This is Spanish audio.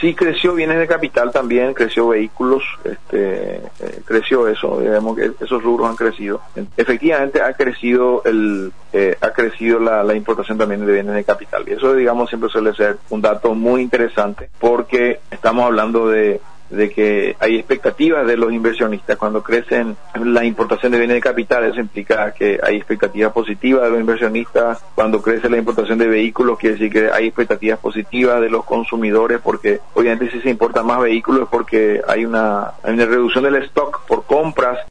Sí, creció bienes de capital también, creció vehículos, creció eso, digamos que esos rubros han crecido. Efectivamente ha crecido la importación también de bienes de capital, y eso, digamos, siempre suele ser un dato muy interesante, porque estamos hablando de que hay expectativas de los inversionistas. Cuando crecen la importación de bienes de capital, eso implica que hay expectativas positivas de los inversionistas. Cuando crece la importación de vehículos, quiere decir que hay expectativas positivas de los consumidores, porque obviamente si se importan más vehículos es porque hay una reducción del stock por compras